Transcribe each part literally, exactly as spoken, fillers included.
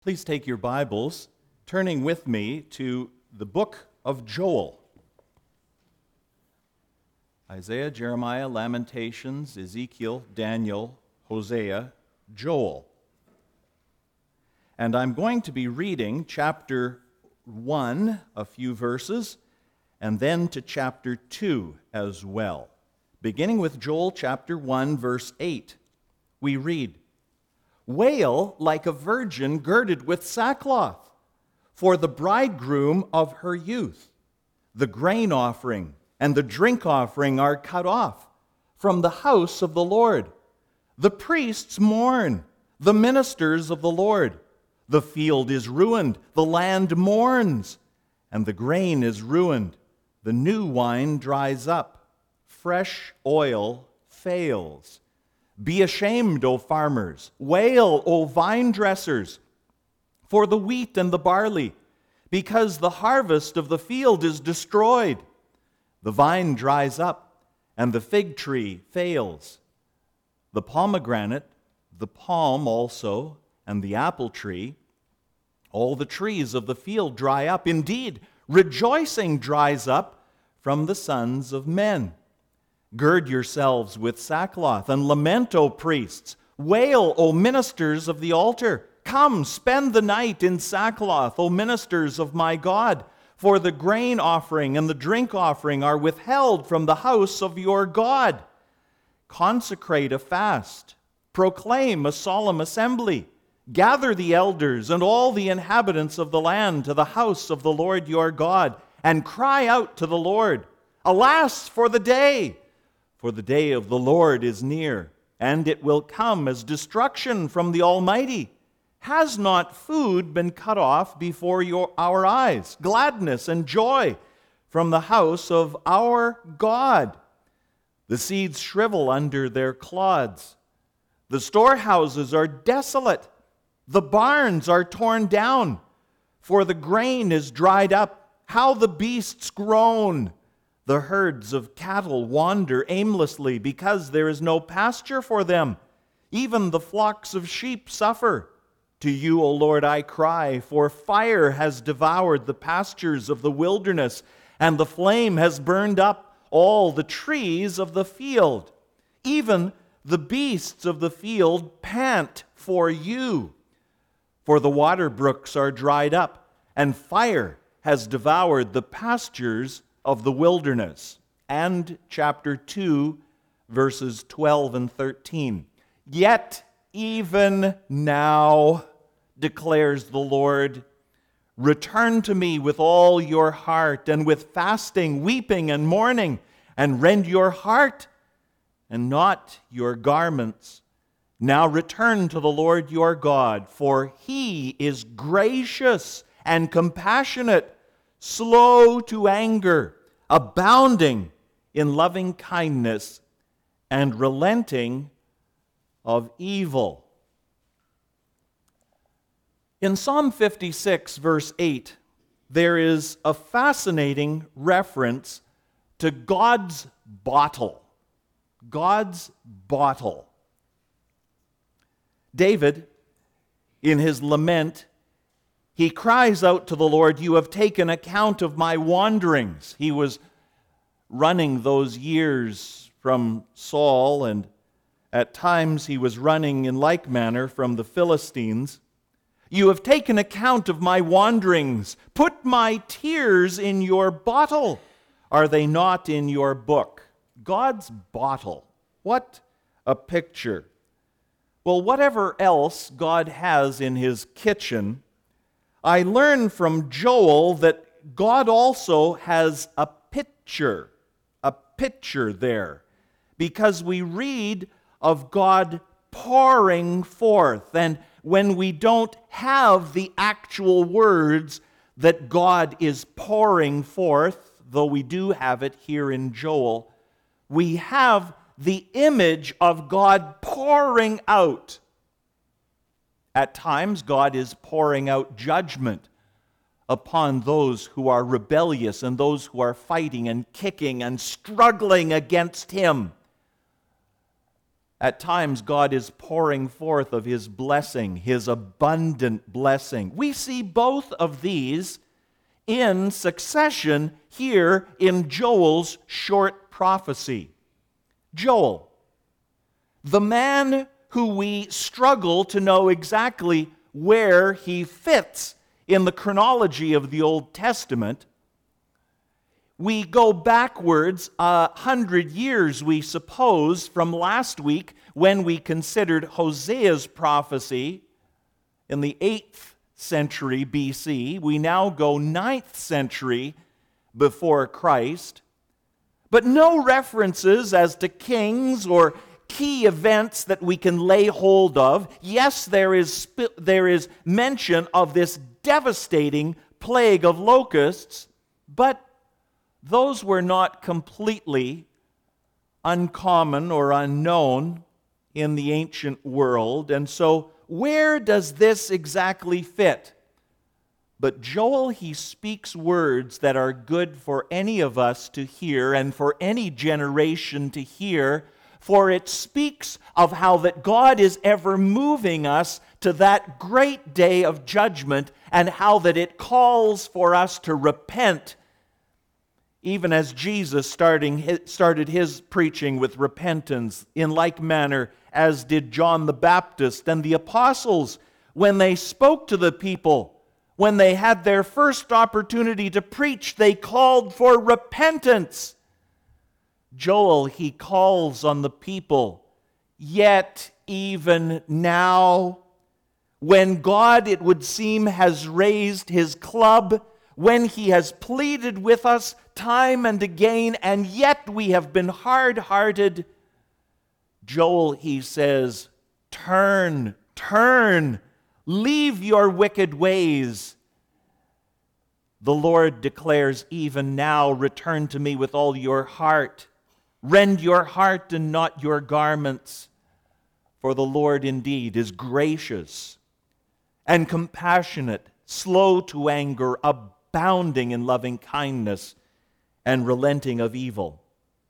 Please take your Bibles, turning with me to the book of Joel. Isaiah, Jeremiah, Lamentations, Ezekiel, Daniel, Hosea, Joel. And I'm going to be reading chapter one, a few verses, and then to chapter two as well. Beginning with Joel chapter one, verse eight, we read, "Wail like a virgin girded with sackcloth, for the bridegroom of her youth. The grain offering and the drink offering are cut off from the house of the Lord. The priests mourn, the ministers of the Lord. The field is ruined, the land mourns, and the grain is ruined. The new wine dries up, fresh oil fails. Be ashamed, O farmers. Wail, O vine dressers, for the wheat and the barley, because the harvest of the field is destroyed. The vine dries up, and the fig tree fails. The pomegranate, the palm also, and the apple tree, all the trees of the field dry up. Indeed, rejoicing dries up from the sons of men. Gird yourselves with sackcloth, and lament, O priests. Wail, O ministers of the altar. Come, spend the night in sackcloth, O ministers of my God. For the grain offering and the drink offering are withheld from the house of your God. Consecrate a fast. Proclaim a solemn assembly. Gather the elders and all the inhabitants of the land to the house of the Lord your God, and cry out to the Lord. Alas for the day! For the day of the Lord is near, and it will come as destruction from the Almighty. Has not food been cut off before your, our eyes, gladness and joy from the house of our God? The seeds shrivel under their clods. The storehouses are desolate. The barns are torn down, for the grain is dried up. How the beasts groan! The herds of cattle wander aimlessly because there is no pasture for them. Even the flocks of sheep suffer. To you, O Lord, I cry, for fire has devoured the pastures of the wilderness, and the flame has burned up all the trees of the field. Even the beasts of the field pant for you. For the water brooks are dried up, and fire has devoured the pastures of the wilderness." And chapter two, verses twelve and thirteen. "Yet even now, declares the Lord, return to me with all your heart, and with fasting, weeping, and mourning, and rend your heart and not your garments. Now return to the Lord your God, for he is gracious and compassionate, slow to anger, abounding in loving kindness, and relenting of evil." In Psalm fifty-six, verse eight, there is a fascinating reference to God's bottle. God's bottle. David, in his lament, he cries out to the Lord, "You have taken account of my wanderings." He was running those years from Saul, and at times he was running in like manner from the Philistines. "You have taken account of my wanderings. Put my tears in your bottle. Are they not in your book?" God's bottle. What a picture. Well, whatever else God has in his kitchen, I learned from Joel that God also has a pitcher, a pitcher there, because we read of God pouring forth. And when we don't have the actual words that God is pouring forth, though we do have it here in Joel, we have the image of God pouring out. At times, God is pouring out judgment upon those who are rebellious and those who are fighting and kicking and struggling against Him. At times, God is pouring forth of His blessing, His abundant blessing. We see both of these in succession here in Joel's short prophecy. Joel, the man who we struggle to know exactly where he fits in the chronology of the Old Testament. We go backwards a hundred years, we suppose, from last week when we considered Hosea's prophecy in the eighth century B C. We now go ninth century before Christ. But no references as to kings or key events that we can lay hold of. Yes, there is, there is mention of this devastating plague of locusts, but those were not completely uncommon or unknown in the ancient world. And so, where does this exactly fit? But Joel, he speaks words that are good for any of us to hear and for any generation to hear, for it speaks of how that God is ever moving us to that great day of judgment, and how that it calls for us to repent, even as Jesus starting, started his preaching with repentance, in like manner as did John the Baptist and the apostles when they spoke to the people. When they had their first opportunity to preach, they called for repentance. Joel, he calls on the people, yet even now, when God, it would seem, has raised his club, when he has pleaded with us time and again, and yet we have been hard-hearted, Joel, he says, turn, turn, leave your wicked ways. The Lord declares, even now, return to me with all your heart. Rend your heart and not your garments. For the Lord indeed is gracious and compassionate, slow to anger, abounding in loving kindness, and relenting of evil.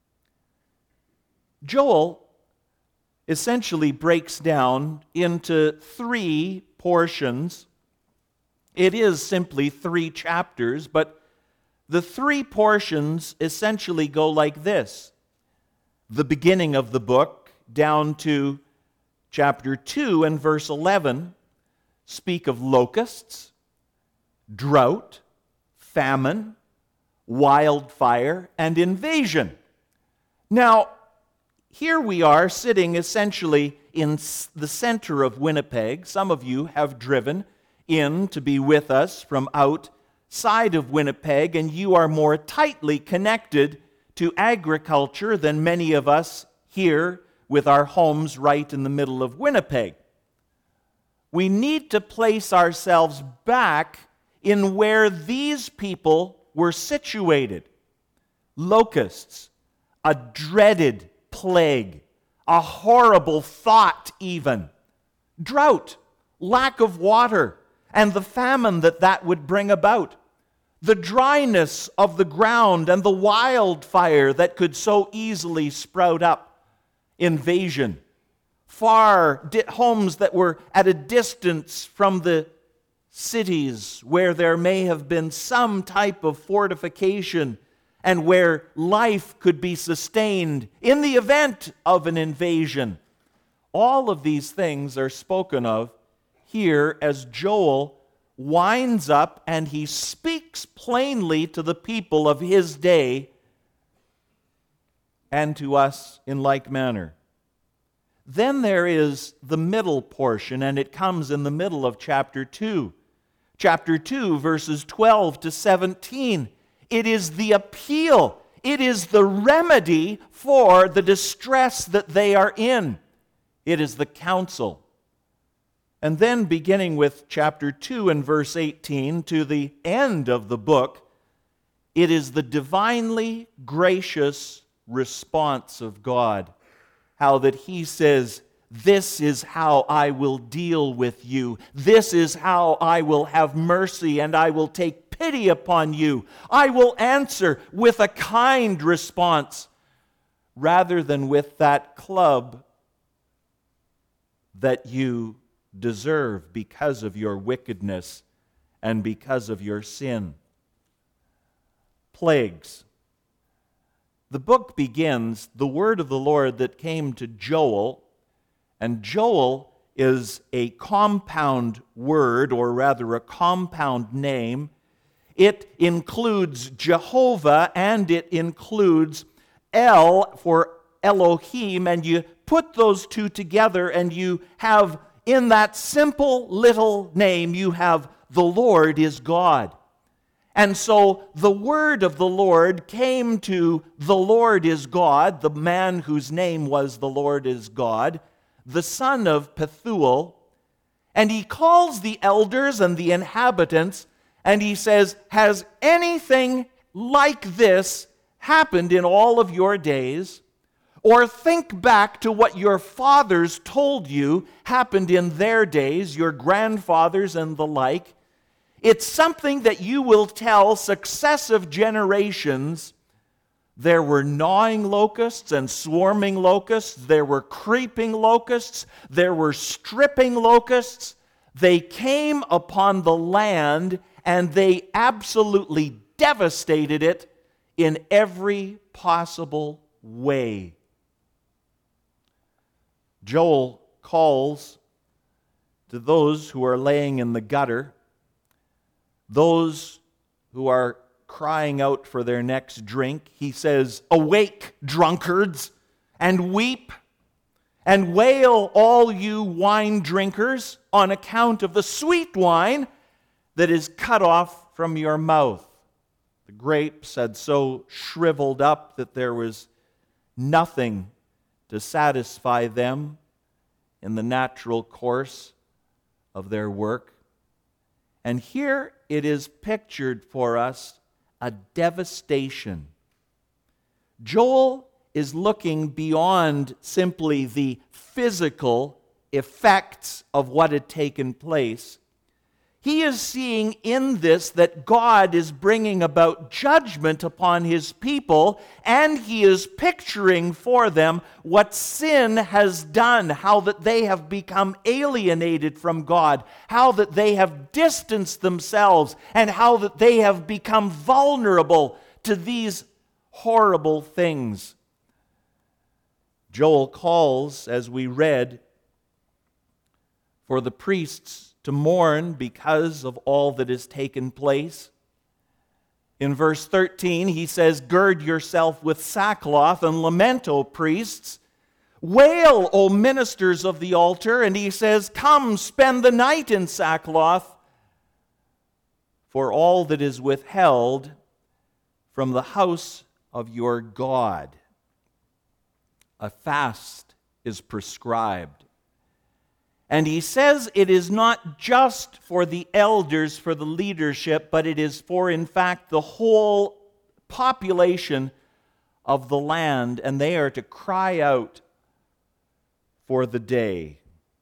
Joel essentially breaks down into three portions. It is simply three chapters, but the three portions essentially go like this. The beginning of the book down to chapter two and verse eleven speak of locusts, drought, famine, wildfire, and invasion. Now, here we are sitting essentially in the center of Winnipeg. Some of you have driven in to be with us from outside of Winnipeg, and you are more tightly connected to agriculture than many of us here with our homes right in the middle of Winnipeg. We need to place ourselves back in where these people were situated. Locusts, a dreaded plague, a horrible thought even. Drought, lack of water, and the famine that that would bring about. The dryness of the ground and the wildfire that could so easily sprout up. Invasion. Far di- homes that were at a distance from the cities where there may have been some type of fortification and where life could be sustained in the event of an invasion. All of these things are spoken of here as Joel winds up and he speaks plainly to the people of his day and to us in like manner. Then there is the middle portion, and it comes in the middle of chapter two. Chapter two, verses twelve to seventeen. It is the appeal. It is the remedy for the distress that they are in. It is the counsel. And then beginning with chapter two and verse eighteen to the end of the book, it is the divinely gracious response of God. How that he says, this is how I will deal with you. This is how I will have mercy and I will take pity upon you. I will answer with a kind response rather than with that club that you deserve because of your wickedness and because of your sin. Plagues. The book begins, the word of the Lord that came to Joel, and Joel is a compound word, or rather a compound name. It includes Jehovah and it includes El for Elohim, and you put those two together and you have, in that simple little name, you have the Lord is God. And so the word of the Lord came to the Lord is God, the man whose name was the Lord is God, the son of Pethuel, and he calls the elders and the inhabitants, and he says, has anything like this happened in all of your days? Or think back to what your fathers told you happened in their days, your grandfathers and the like. It's something that you will tell successive generations. There were gnawing locusts and swarming locusts. There were creeping locusts. There were stripping locusts. They came upon the land and they absolutely devastated it in every possible way. Joel calls to those who are laying in the gutter, those who are crying out for their next drink. He says, awake, drunkards, and weep, and wail, all you wine drinkers, on account of the sweet wine that is cut off from your mouth. The grapes had so shriveled up that there was nothing to satisfy them in the natural course of their work. And here it is pictured for us a devastation. Joel is looking beyond simply the physical effects of what had taken place. He is seeing in this that God is bringing about judgment upon his people, and he is picturing for them what sin has done, how that they have become alienated from God, how that they have distanced themselves, and how that they have become vulnerable to these horrible things. Joel calls, as we read, for the priests to mourn because of all that has taken place. In verse thirteen, he says, gird yourself with sackcloth and lament, O priests. Wail, O ministers of the altar. And he says, come, spend the night in sackcloth, for all that is withheld from the house of your God. A fast is prescribed. And he says it is not just for the elders, for the leadership, but it is for, in fact, the whole population of the land, and they are to cry out for the day.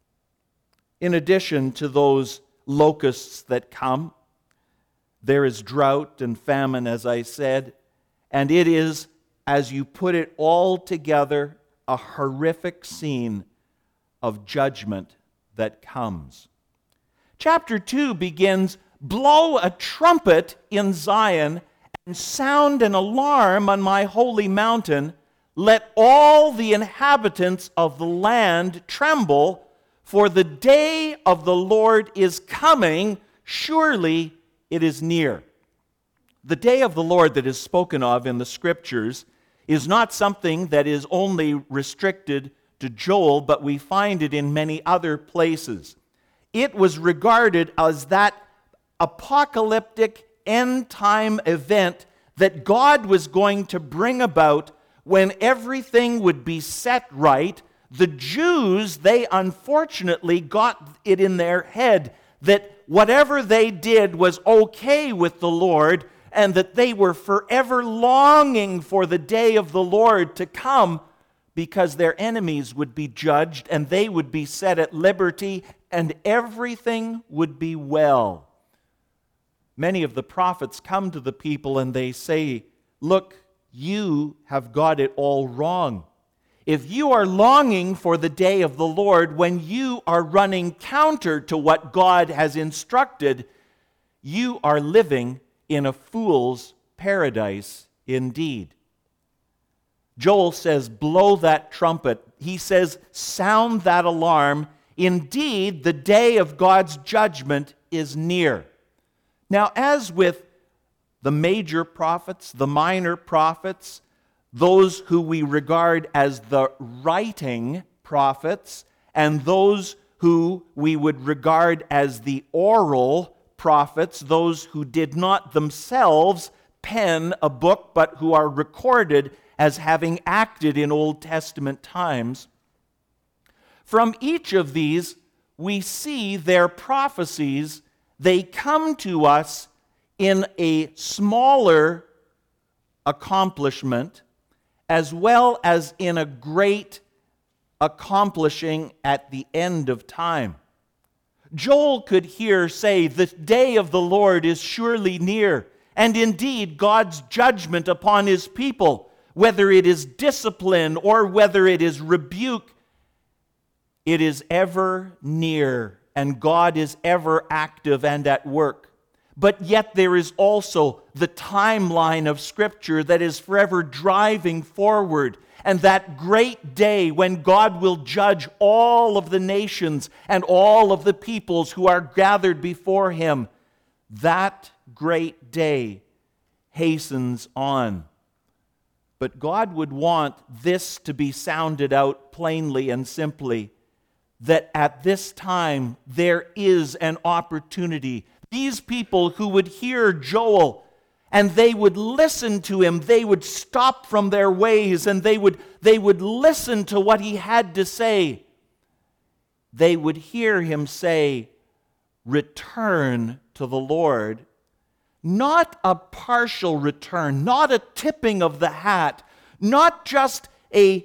In addition to those locusts that come, there is drought and famine, as I said, and it is, as you put it all together, a horrific scene of judgment that comes. Chapter two begins, blow a trumpet in Zion and sound an alarm on my holy mountain. Let all the inhabitants of the land tremble, for the day of the Lord is coming. Surely it is near. The day of the Lord that is spoken of in the Scriptures is not something that is only restricted to Joel, but we find it in many other places. It was regarded as that apocalyptic end-time event that God was going to bring about when everything would be set right. The Jews, they unfortunately got it in their head that whatever they did was okay with the Lord, and that they were forever longing for the day of the Lord to come, because their enemies would be judged and they would be set at liberty and everything would be well. Many of the prophets come to the people and they say, look, you have got it all wrong. if you are longing for the day of the Lord when you are running counter to what God has instructed, you are living in a fool's paradise indeed. Joel says, blow that trumpet. He says, sound that alarm. Indeed, the day of God's judgment is near. Now, as with the major prophets, the minor prophets, those who we regard as the writing prophets, and those who we would regard as the oral prophets, those who did not themselves pen a book, but who are recorded as having acted in Old Testament times. From each of these, we see their prophecies. They come to us in a smaller accomplishment, as well as in a great accomplishing at the end of time. Joel could here say, the day of the Lord is surely near, and indeed God's judgment upon his people, whether it is discipline or whether it is rebuke, it is ever near, and God is ever active and at work. But yet there is also the timeline of Scripture that is forever driving forward, and that great day when God will judge all of the nations and all of the peoples who are gathered before him. That great day hastens on. But God would want this to be sounded out plainly and simply, that at this time there is an opportunity. These people who would hear Joel and they would listen to him, they would stop from their ways and they would, they would listen to what he had to say. They would hear him say, return to the Lord. Not a partial return, not a tipping of the hat, not just a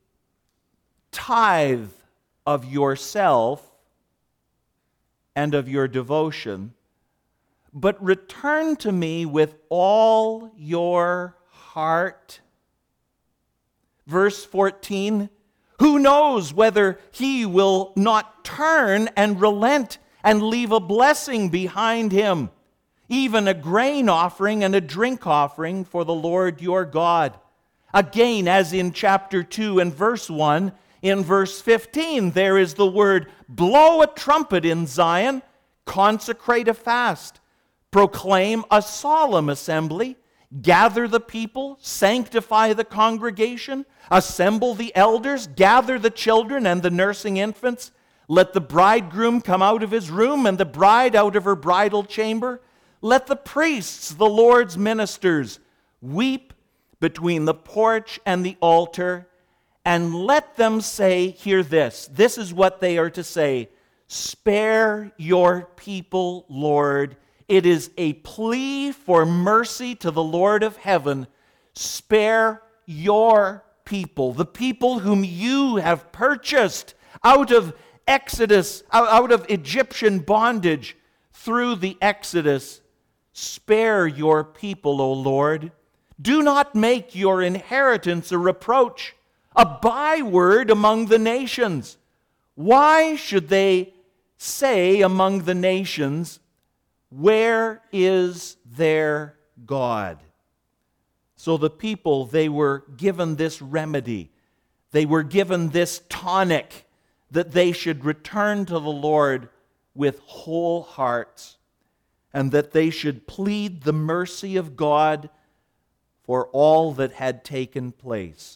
tithe of yourself and of your devotion, but return to me with all your heart. Verse fourteen, who knows whether he will not turn and relent and leave a blessing behind him, even a grain offering and a drink offering for the Lord your God. Again, as in chapter two and verse one, in verse fifteen, there is the word, blow a trumpet in Zion, consecrate a fast, proclaim a solemn assembly, gather the people, sanctify the congregation, assemble the elders, gather the children and the nursing infants. Let the bridegroom come out of his room and the bride out of her bridal chamber. Let the priests, the Lord's ministers, weep between the porch and the altar, and let them say, hear this, this is what they are to say, spare your people, Lord. It is a plea for mercy to the Lord of heaven. Spare your people, the people whom you have purchased out of Exodus, out of Egyptian bondage through the Exodus. Spare your people, O Lord. Do not make your inheritance a reproach, a byword among the nations. Why should they say among the nations, where is their God? So the people, they were given this remedy. They were given this tonic that they should return to the Lord with whole hearts, and that they should plead the mercy of God for all that had taken place.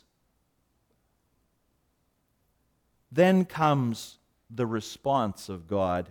Then comes the response of God.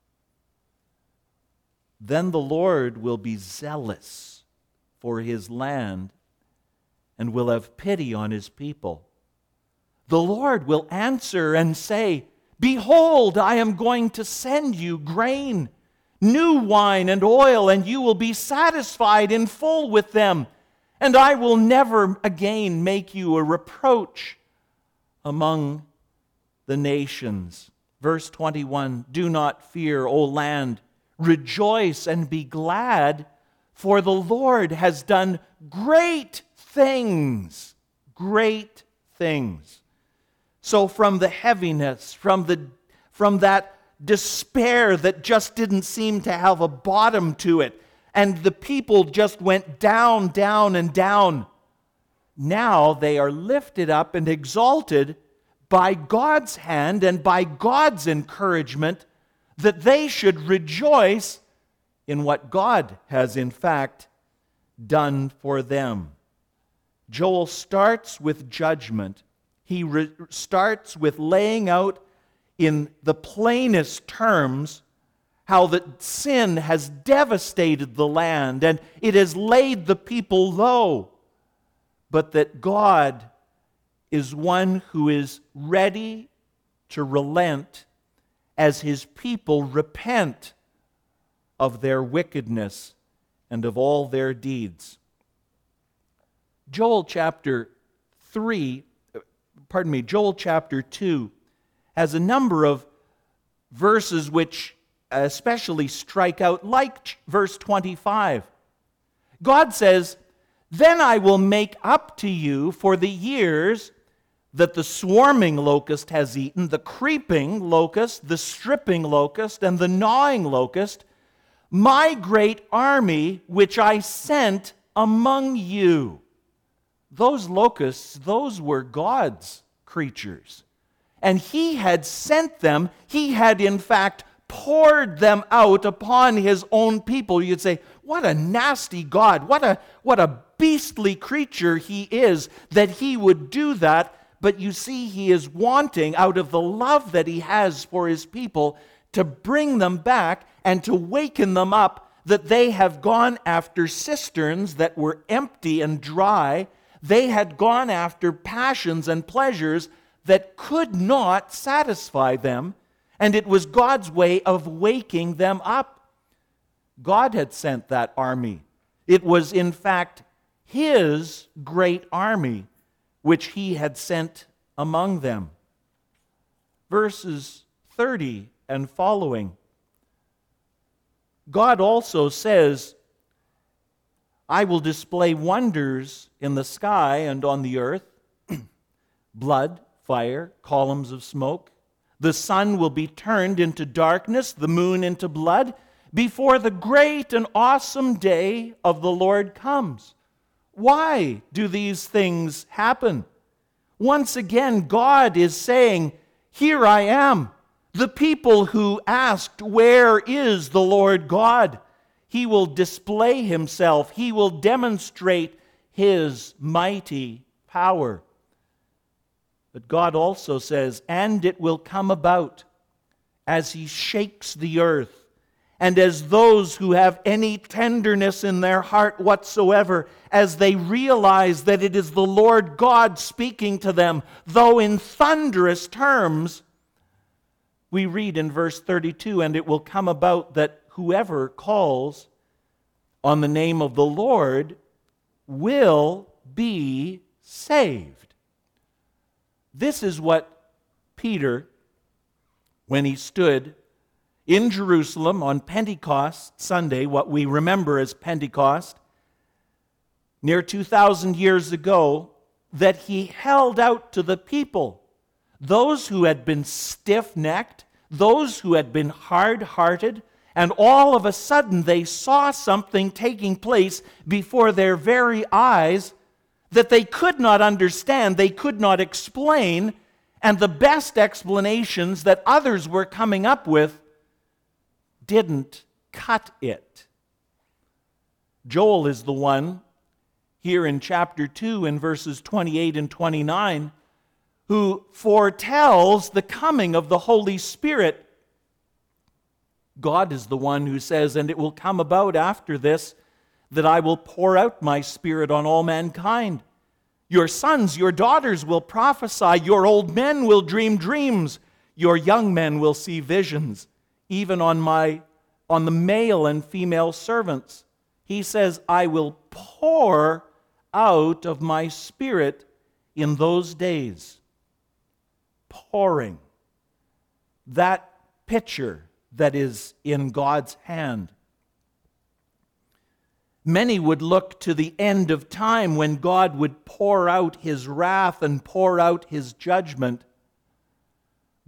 Then the Lord will be zealous for his land and will have pity on his people. The Lord will answer and say, behold, I am going to send you grain, new wine and oil, and you will be satisfied in full with them, and I will never again make you a reproach among the nations. Verse twenty-one, do not fear, O land, rejoice and be glad, for the Lord has done great things, great things. So from the heaviness, from the from that despair that just didn't seem to have a bottom to it, and the people just went down, down, and down, now they are lifted up and exalted by God's hand and by God's encouragement that they should rejoice in what God has in fact done for them. Joel starts with judgment. He re- starts with laying out in the plainest terms how that sin has devastated the land and it has laid the people low, but that God is one who is ready to relent as his people repent of their wickedness and of all their deeds. Joel chapter three, pardon me, Joel chapter two has a number of verses which especially strike out, like verse twenty-five. God says, "Then I will make up to you for the years that the swarming locust has eaten, the creeping locust, the stripping locust, and the gnawing locust, my great army which I sent among you." Those locusts, those were God's creatures. And he had sent them, he had in fact poured them out upon his own people. You'd say, what a nasty God, what a, what a beastly creature he is that he would do that. But you see, he is wanting, out of the love that he has for his people, to bring them back and to waken them up that they have gone after cisterns that were empty and dry. They had gone after passions and pleasures that could not satisfy them, and it was God's way of waking them up. God had sent that army. It was, in fact, his great army which he had sent among them. Verses thirty and following. God also says, "I will display wonders in the sky and on the earth, blood, fire, columns of smoke. The sun will be turned into darkness, the moon into blood, before the great and awesome day of the Lord comes." Why do these things happen? Once again, God is saying, here I am. The people who asked, where is the Lord God? He will display himself. He will demonstrate his mighty power. But God also says, and it will come about as he shakes the earth, and as those who have any tenderness in their heart whatsoever, as they realize that it is the Lord God speaking to them, though in thunderous terms, we read in verse thirty-two, and it will come about that whoever calls on the name of the Lord will be saved. This is what Peter, when he stood in Jerusalem on Pentecost Sunday, what we remember as Pentecost, near two thousand years ago, that he held out to the people, those who had been stiff-necked, those who had been hard-hearted, and all of a sudden they saw something taking place before their very eyes that they could not understand, they could not explain, and the best explanations that others were coming up with didn't cut it. Joel is the one here in chapter two in verses twenty-eight and twenty-nine who foretells the coming of the Holy Spirit. God is the one who says, and it will come about after this that I will pour out my Spirit on all mankind. Your sons, your daughters will prophesy, your old men will dream dreams, your young men will see visions. Even on my on the male and female servants, he says, I will pour out of my Spirit in those days. Pouring. That picture that is in God's hand. Many would look to the end of time when God would pour out his wrath and pour out his judgment.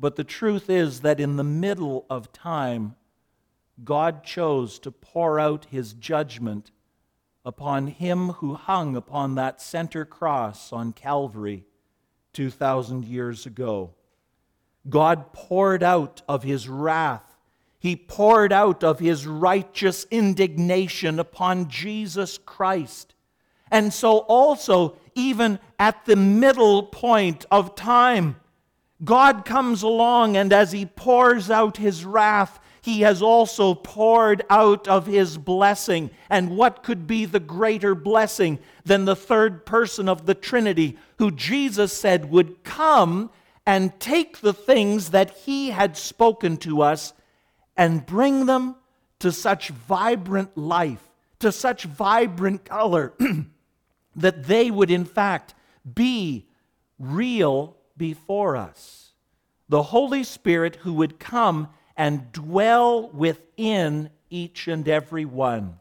But the truth is that in the middle of time, God chose to pour out his judgment upon him who hung upon that center cross on Calvary two thousand years ago. God poured out of his wrath. He poured out of his righteous indignation upon Jesus Christ. And so also, even at the middle point of time, God comes along, and as he pours out his wrath, he has also poured out of his blessing. And what could be the greater blessing than the third person of the Trinity, who Jesus said would come and take the things that he had spoken to us and bring them to such vibrant life, to such vibrant color, that they would in fact be real before us. The Holy Spirit who would come and dwell within each and every one.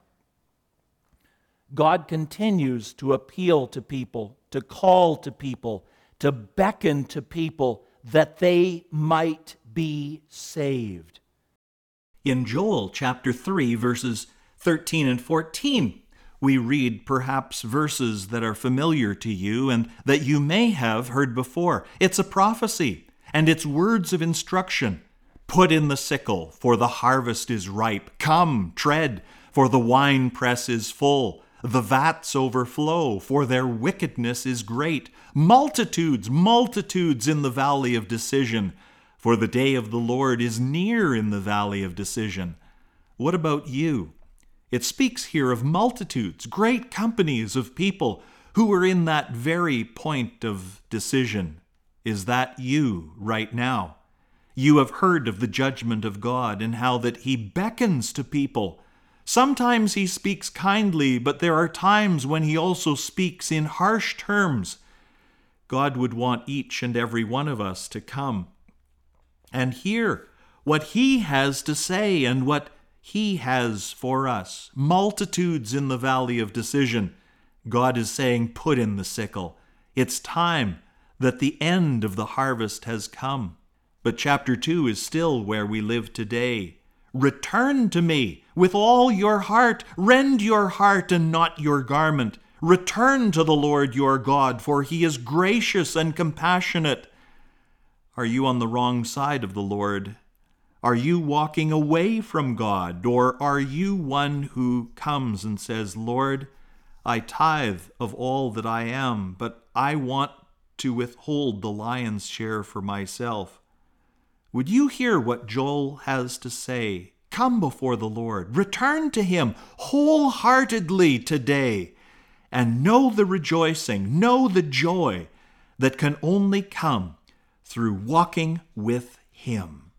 God continues to appeal to people, to call to people, to beckon to people that they might be saved. In Joel chapter three, verses thirteen and fourteen, we read perhaps verses that are familiar to you and that you may have heard before. It's a prophecy, and it's words of instruction. Put in the sickle, for the harvest is ripe. Come, tread, for the winepress is full. The vats overflow, for their wickedness is great. Multitudes, multitudes in the valley of decision, for the day of the Lord is near in the valley of decision. What about you? It speaks here of multitudes, great companies of people who are in that very point of decision. Is that you right now? You have heard of the judgment of God and how that he beckons to people. Sometimes he speaks kindly, but there are times when he also speaks in harsh terms. God would want each and every one of us to come and hear what he has to say and what he has for us. Multitudes in the valley of decision. God is saying, put in the sickle. It's time that the end of the harvest has come. But chapter two is still where we live today. Return to me with all your heart. Rend your heart and not your garment. Return to the Lord your God, for he is gracious and compassionate. Are you on the wrong side of the Lord? Are you walking away from God? Or are you one who comes and says, Lord, I tithe of all that I am, but I want to withhold the lion's share for myself? Would you hear what Joel has to say? Come before the Lord. Return to him wholeheartedly today, and know the rejoicing, know the joy that can only come through walking with him.